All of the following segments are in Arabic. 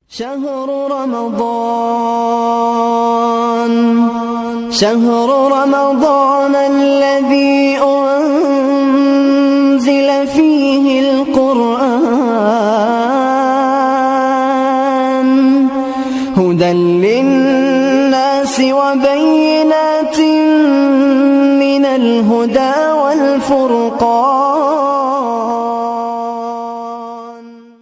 شهر رمضان الذي أنزل فيه القرآن هدى للناس وبينات من الهدى والفرقان.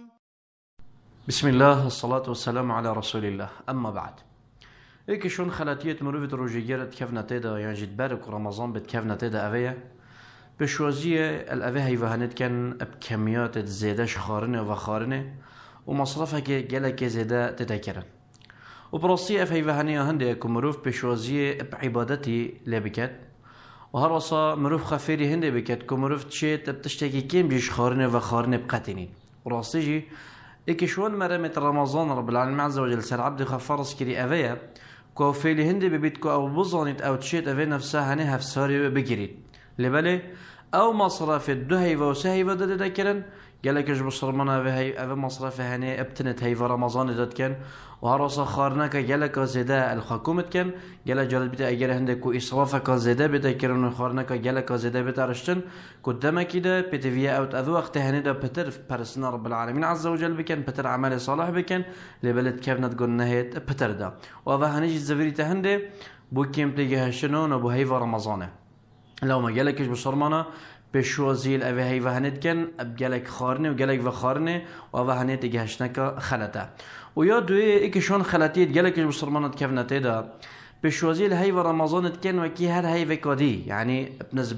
بسم الله والصلاة والسلام على رسول الله. أما بعد، إيك شون خلاتية مروفة روجيجيرت كيفنا تيدا يعني جد بارك رمضان بد كيفنا تيدا أفيا بشوازية الأفيا هيفهنت كان بكميات زيادة شخارنة وخارنة ومصرفها جالك زيادة تتكرن وبرصية هيفهنية هندي كمروف بشوازية بعبادتي لبكت وهرصا مروف خفيري هندي بكت كمروف تشيت بتشتكي كيم بيش خارنة وخارنة بقتنين ورصيجي إيك شون مرمت رمضان رب العالمين عز وجل سر عبد خفارس كري أفيا كو فيلي هندي ببيتكو أو بوزانيت أو تشيت أفي نفسها هنها في ساري بجريد لبالي أو مصرف الدهي وسهي ودد ذكرن قالك إيش بصرمنا أفي مصرف هني ابتنت هي في رمضان دت كان وهرصا خارناك قالك زيدا الحكومة كان قالك جلد بتا أجر هندك وإسرافك زيدا بتا كرن وخارناك قالك زيدا بتا رشتن قدام كده بتفيا أو تأذو وقت هندا بتر برسنا رب العالمين عز وجل بكن بتر عمل صالح بكن لبلد كيف نتقول نهيت بتر دا وهذا هنيجي الزفيري تهندي بو كيم تيجي هشنون أبو هيفا رمضان لو ما قالك إيش بصرمنا بشوازيل أبي هيفا هندكن بقالك خارني وقالك وخارني وهذا هنيت تيجي هشنك خلته ويا دوي إيكشون خلاتيت قالك إيش بصرمنا كيف نتيدا بشوازيل هيفا رمضان تكن وكي هر هيفا كودي يعني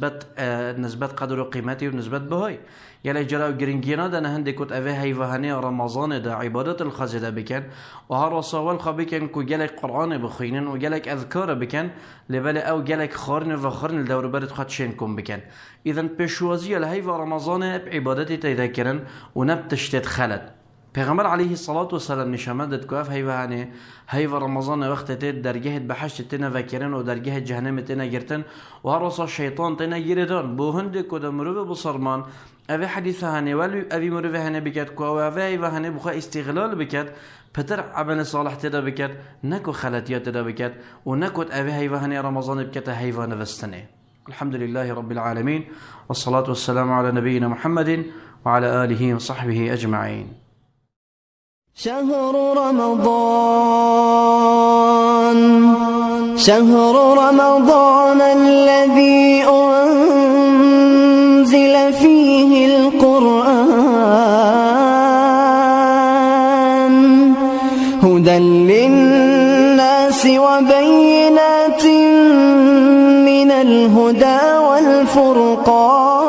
بنسبة قدر وقيمتي وبنسبة بهاي قالك جراو جرينجينا ده هندي كنت أبي هيفا هني رمضان ده عبادة الخزيدة بكن وهرصا والخا بكن كو قالك قرآن بخينن وقالك أذكار بكن لبالي أو قالك خارن وخارن الدور برد خدشينكم بكن إذن بشوازيل هيفا رمضان بعبادتي تذكرن ونبتشتت خلت پیغمبر علیه الصلاة والسلام نشامدت كواف هيفا رمضان وقت تيد درجه بحشت تنا فكرن ودرجه جهنم تنا جرتن وهرصا الشيطان تنا جردان بو هندك ودا مروفه بصرمان أبي حديث هاني ولي أبي مروفه هاني بكت كوا هيفا هاني بخا استغلال بكت بتر عمل صالح تدا بكت نكو خلاتيات تدا بكت ونكو أبي هيفا هاني رمضان بكت هيفا نفستنه. الحمد لله رب العالمين والصلاة والسلام على نبينا محمد وعلى آله وصحبه أجمعين. شهر رمضان الذي أنزل فيه القرآن هدى للناس وبينات من الهدى والفرقان.